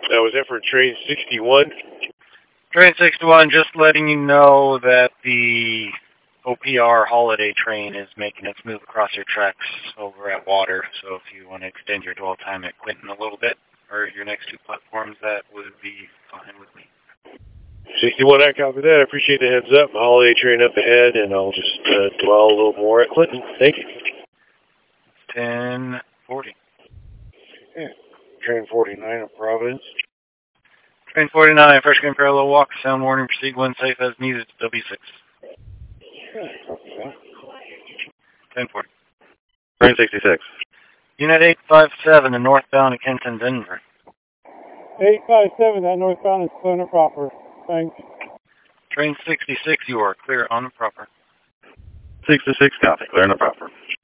That was it for train 61. Train 61, just letting you know that the OPR holiday train is making its move across your tracks over at Water. So if you want to extend your dwell time at Clinton a little bit, or your next two platforms, that would be fine with me. 61, I copy that. I appreciate the heads up. Holiday train up ahead, and I'll just dwell a little more at Clinton. Thank you. 1040. Yeah. Train 49 of Providence. Train 49, first green parallel walk, sound warning, proceed when safe as needed, W6. Yeah, copy that. 1040. Train 66. Unit 857, the northbound to Kenton, Denver. 857, that northbound is clear and proper. Thanks. Train 66, you are clear on the proper. 66, copy. Clear and proper.